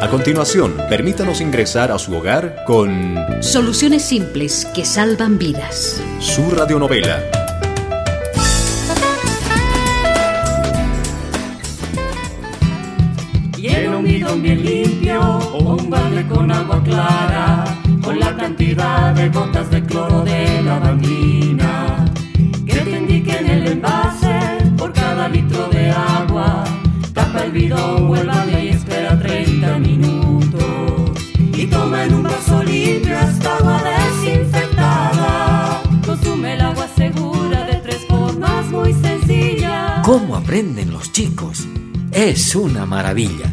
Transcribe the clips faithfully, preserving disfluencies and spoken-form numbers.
A continuación, permítanos ingresar a su hogar con Soluciones simples que salvan vidas. Su radionovela. Lleno un bidón bien limpio o un balde con agua clara, con la cantidad de gotas de cloro de lavandina que te indique en el envase por cada litro de agua. Tapa el bidón o el balde y espera treinta minutos y toma en un vaso limpio esta agua desinfectada. Consume el agua segura de tres formas muy sencillas. ¿Cómo aprenden los chicos? Es una maravilla.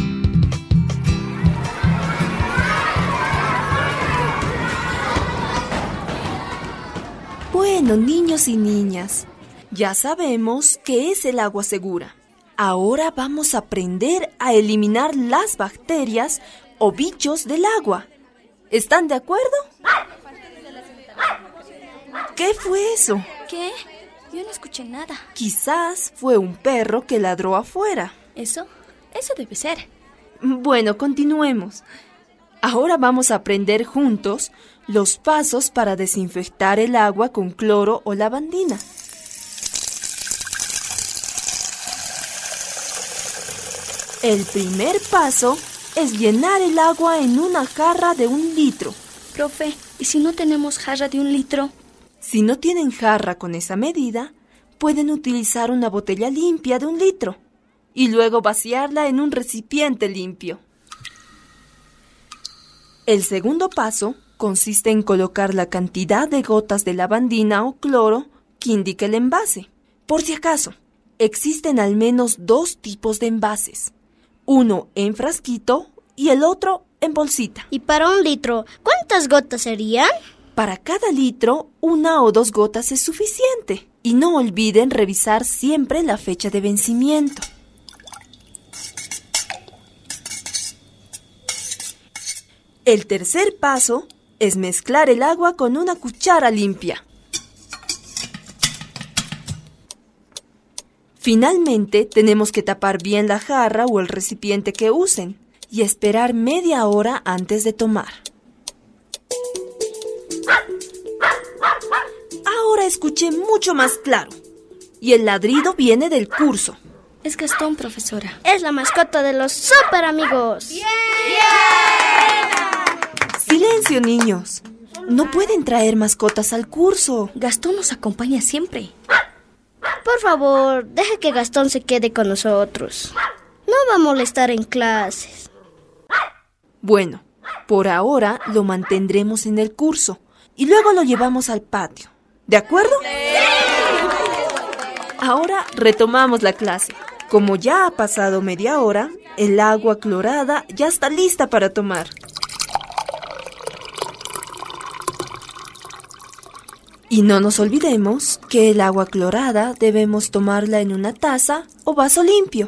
Bueno, niños y niñas, ya sabemos qué es el agua segura. Ahora vamos a aprender a eliminar las bacterias o bichos del agua. ¿Están de acuerdo? ¿Qué fue eso? ¿Qué? Yo no escuché nada. Quizás fue un perro que ladró afuera. ¿Eso? Eso debe ser. Bueno, continuemos. Ahora vamos a aprender juntos los pasos para desinfectar el agua con cloro o lavandina. El primer paso es llenar el agua en una jarra de un litro. Profe, ¿y si no tenemos jarra de un litro? Si no tienen jarra con esa medida, pueden utilizar una botella limpia de un litro y luego vaciarla en un recipiente limpio. El segundo paso consiste en colocar la cantidad de gotas de lavandina o cloro que indica el envase. Por si acaso, existen al menos dos tipos de envases. Uno en frasquito y el otro en bolsita. ¿Y para un litro, cuántas gotas serían? Para cada litro, una o dos gotas es suficiente. Y no olviden revisar siempre la fecha de vencimiento. El tercer paso es mezclar el agua con una cuchara limpia. Finalmente, tenemos que tapar bien la jarra o el recipiente que usen y esperar media hora antes de tomar. Ahora escuché mucho más claro. Y el ladrido viene del curso. Es Gastón, profesora. Es la mascota de los super amigos. ¡Yeah! ¡Silencio, niños! No pueden traer mascotas al curso. Gastón nos acompaña siempre. Por favor, deja que Gastón se quede con nosotros. No va a molestar en clases. Bueno, por ahora lo mantendremos en el curso y luego lo llevamos al patio. ¿De acuerdo? Ahora retomamos la clase. Como ya ha pasado media hora, el agua clorada ya está lista para tomar. Y no nos olvidemos que el agua clorada debemos tomarla en una taza o vaso limpio.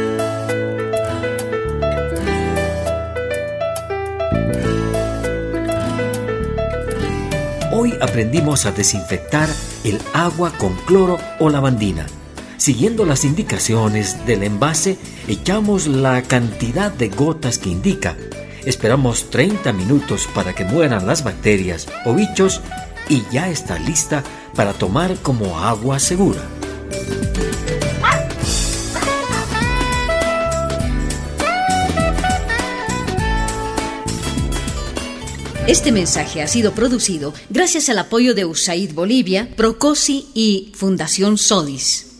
Hoy aprendimos a desinfectar el agua con cloro o lavandina. Siguiendo las indicaciones del envase, echamos la cantidad de gotas que indica. Esperamos treinta minutos para que mueran las bacterias o bichos y ya está lista para tomar como agua segura. Este mensaje ha sido producido gracias al apoyo de U S A I D Bolivia, Procosi y Fundación Sodis.